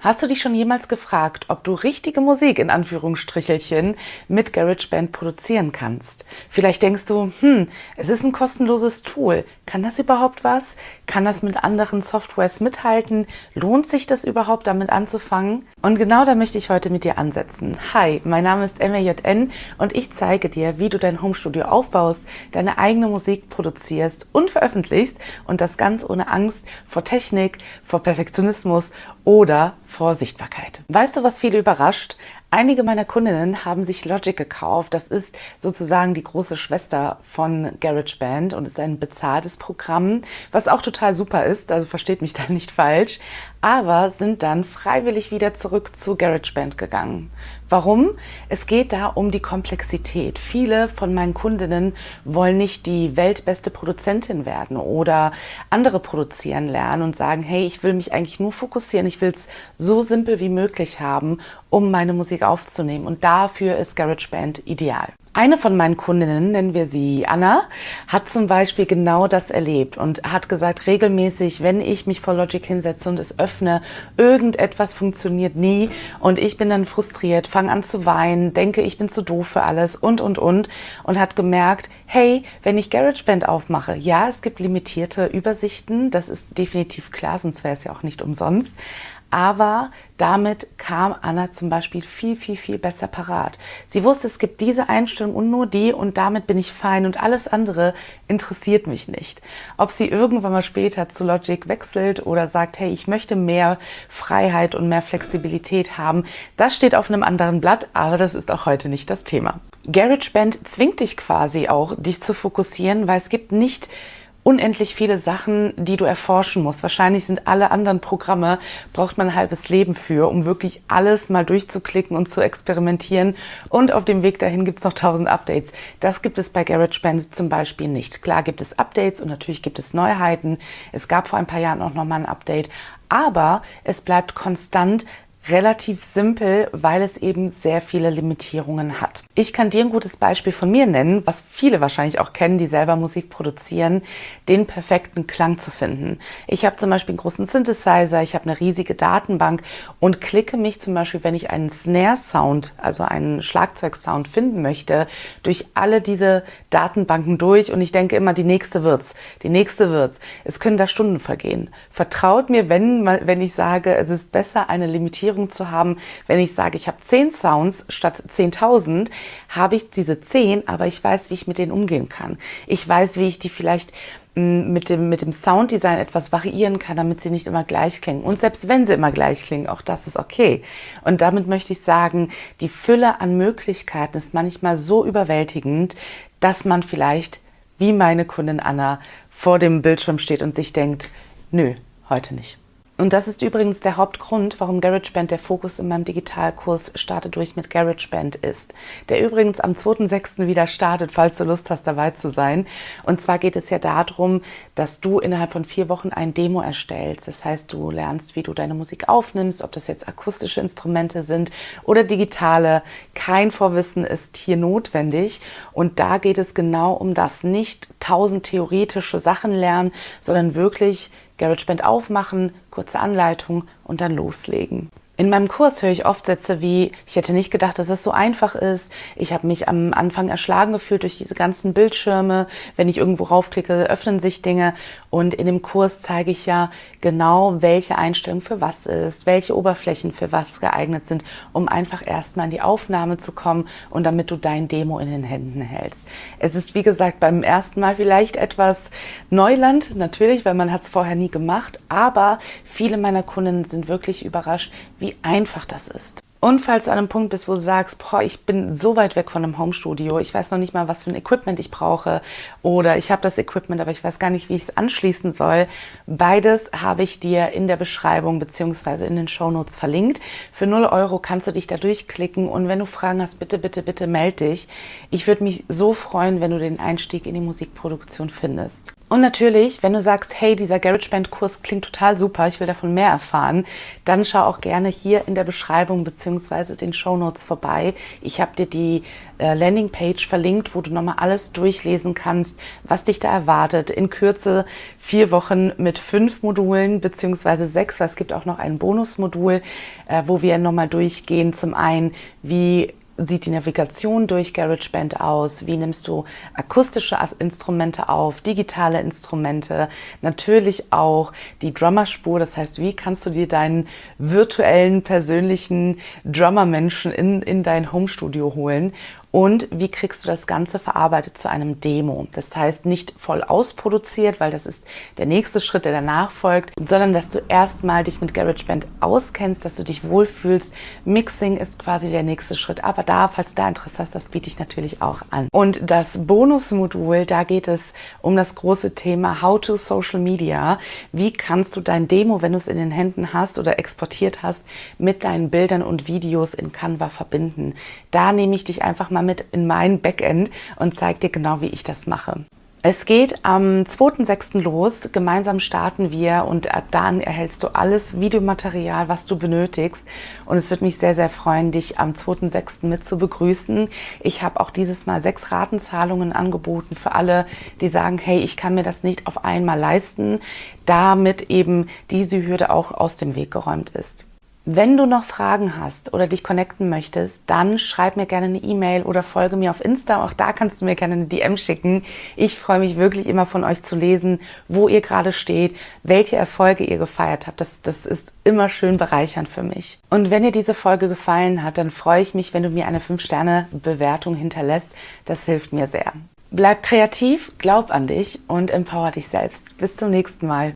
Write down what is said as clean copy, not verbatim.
Hast du dich schon jemals gefragt, ob du richtige Musik in Anführungsstrichelchen mit GarageBand produzieren kannst? Vielleicht denkst du, es ist ein kostenloses Tool. Kann das überhaupt was? Kann das mit anderen Softwares mithalten? Lohnt sich das überhaupt, damit anzufangen? Und genau da möchte ich heute mit dir ansetzen. Hi, mein Name ist MJN und ich zeige dir, wie du dein Homestudio aufbaust, deine eigene Musik produzierst und veröffentlichst und das ganz ohne Angst vor Technik, vor Perfektionismus oder vor Sichtbarkeit. Weißt du, was viele überrascht? Einige meiner Kundinnen haben sich Logic gekauft. Das ist sozusagen die große Schwester von GarageBand und ist ein bezahltes Programm, was auch total super ist, also versteht mich da nicht falsch, aber sind dann freiwillig wieder zurück zu GarageBand gegangen. Warum? Es geht da um die Komplexität. Viele von meinen Kundinnen wollen nicht die weltbeste Produzentin werden oder andere produzieren lernen und sagen, hey, ich will mich eigentlich nur fokussieren, ich will es so simpel wie möglich haben, um meine Musik aufzunehmen. Und dafür ist GarageBand ideal. Eine von meinen Kundinnen, nennen wir sie Anna, hat zum Beispiel genau das erlebt und hat gesagt, regelmäßig, wenn ich mich vor Logic hinsetze und es öffne, irgendetwas funktioniert nie und ich bin dann frustriert, fange an zu weinen, denke, ich bin zu doof für alles und hat gemerkt, hey, wenn ich GarageBand aufmache, ja, es gibt limitierte Übersichten, das ist definitiv klar, sonst wäre es ja auch nicht umsonst. Aber damit kam Anna zum Beispiel viel besser parat. Sie wusste, es gibt diese Einstellung und nur die und damit bin ich fein und alles andere interessiert mich nicht. Ob sie irgendwann mal später zu Logic wechselt oder sagt, hey, ich möchte mehr Freiheit und mehr Flexibilität haben, das steht auf einem anderen Blatt, aber das ist auch heute nicht das Thema. GarageBand zwingt dich quasi auch, dich zu fokussieren, weil es gibt nicht unendlich viele Sachen, die du erforschen musst. Wahrscheinlich sind alle anderen Programme, braucht man ein halbes Leben für, um wirklich alles mal durchzuklicken und zu experimentieren. Und auf dem Weg dahin gibt es noch 1000 Updates. Das gibt es bei GarageBand zum Beispiel nicht. Klar gibt es Updates und natürlich gibt es Neuheiten. Es gab vor ein paar Jahren auch nochmal ein Update. Aber es bleibt konstant relativ simpel, weil es eben sehr viele Limitierungen hat. Ich kann dir ein gutes Beispiel von mir nennen, was viele wahrscheinlich auch kennen, die selber Musik produzieren, den perfekten Klang zu finden. Ich habe zum Beispiel einen großen Synthesizer, ich habe eine riesige Datenbank und klicke mich zum Beispiel, wenn ich einen Snare-Sound, also einen Schlagzeugsound finden möchte, durch alle diese Datenbanken durch und ich denke immer, die nächste wird's. Es können da Stunden vergehen. Vertraut mir, wenn ich sage, es ist besser, eine Limitierung zu haben, wenn ich sage, ich habe 10 Sounds statt 10.000, habe ich diese 10, aber ich weiß, wie ich mit denen umgehen kann. Ich weiß, wie ich die vielleicht mit dem Sounddesign etwas variieren kann, damit sie nicht immer gleich klingen. Und selbst wenn sie immer gleich klingen, auch das ist okay. Und damit möchte ich sagen, die Fülle an Möglichkeiten ist manchmal so überwältigend, dass man vielleicht, wie meine Kundin Anna, vor dem Bildschirm steht und sich denkt, nö, heute nicht. Und das ist übrigens der Hauptgrund, warum GarageBand der Fokus in meinem Digitalkurs Starte durch mit GarageBand ist, der übrigens am 2.6. wieder startet, falls du Lust hast, dabei zu sein. Und zwar geht es ja darum, dass du innerhalb von 4 Wochen ein Demo erstellst. Das heißt, du lernst, wie du deine Musik aufnimmst, ob das jetzt akustische Instrumente sind oder digitale. Kein Vorwissen ist hier notwendig. Und da geht es genau um das, nicht 1000 theoretische Sachen lernen, sondern wirklich GarageBand aufmachen, kurze Anleitung und dann loslegen. In meinem Kurs höre ich oft Sätze wie, ich hätte nicht gedacht, dass es so einfach ist. Ich habe mich am Anfang erschlagen gefühlt durch diese ganzen Bildschirme. Wenn ich irgendwo raufklicke, öffnen sich Dinge. Und in dem Kurs zeige ich ja genau, welche Einstellung für was ist, welche Oberflächen für was geeignet sind, um einfach erstmal in die Aufnahme zu kommen und damit du dein Demo in den Händen hältst. Es ist, wie gesagt, beim ersten Mal vielleicht etwas Neuland, natürlich, weil man hat es vorher nie gemacht. Aber viele meiner Kunden sind wirklich überrascht, wie einfach das ist. Und falls du an einem Punkt bist, wo du sagst, boah, ich bin so weit weg von einem Homestudio, ich weiß noch nicht mal, was für ein Equipment ich brauche oder ich habe das Equipment, aber ich weiß gar nicht, wie ich es anschließen soll. Beides habe ich dir in der Beschreibung bzw. in den Shownotes verlinkt. Für 0 Euro kannst du dich da durchklicken und wenn du Fragen hast, bitte melde dich. Ich würde mich so freuen, wenn du den Einstieg in die Musikproduktion findest. Und natürlich, wenn du sagst, hey, dieser GarageBand-Kurs klingt total super, ich will davon mehr erfahren, dann schau auch gerne hier in der Beschreibung bzw. den Shownotes vorbei. Ich habe dir die Landingpage verlinkt, wo du nochmal alles durchlesen kannst, was dich da erwartet. In Kürze 4 Wochen mit 5 Modulen bzw. 6, weil es gibt auch noch ein Bonusmodul, wo wir nochmal durchgehen. Zum einen, wie sieht die Navigation durch GarageBand aus? Wie nimmst du akustische Instrumente auf, digitale Instrumente, natürlich auch die Drummerspur, das heißt, wie kannst du dir deinen virtuellen, persönlichen Drummermenschen in dein Homestudio holen? Und wie kriegst du das Ganze verarbeitet zu einem Demo? Das heißt, nicht voll ausproduziert, weil das ist der nächste Schritt, der danach folgt, sondern dass du erstmal dich mit GarageBand auskennst, dass du dich wohlfühlst. Mixing ist quasi der nächste Schritt. Aber da, falls du da Interesse hast, das biete ich natürlich auch an. Und das Bonusmodul, da geht es um das große Thema How to Social Media. Wie kannst du dein Demo, wenn du es in den Händen hast oder exportiert hast, mit deinen Bildern und Videos in Canva verbinden? Da nehme ich dich einfach mal mit in mein Backend und zeige dir genau, wie ich das mache. Es geht am 2.6. los, gemeinsam starten wir und ab dann erhältst du alles Videomaterial, was du benötigst, und es wird mich sehr, sehr freuen, dich am 2.6. mit zu begrüßen. Ich habe auch dieses Mal 6 Ratenzahlungen angeboten für alle, die sagen, hey, ich kann mir das nicht auf einmal leisten, damit eben diese Hürde auch aus dem Weg geräumt ist. Wenn du noch Fragen hast oder dich connecten möchtest, dann schreib mir gerne eine E-Mail oder folge mir auf Insta. Auch da kannst du mir gerne eine DM schicken. Ich freue mich wirklich immer von euch zu lesen, wo ihr gerade steht, welche Erfolge ihr gefeiert habt. Das ist immer schön bereichernd für mich. Und wenn dir diese Folge gefallen hat, dann freue ich mich, wenn du mir eine 5-Sterne-Bewertung hinterlässt. Das hilft mir sehr. Bleib kreativ, glaub an dich und empower dich selbst. Bis zum nächsten Mal.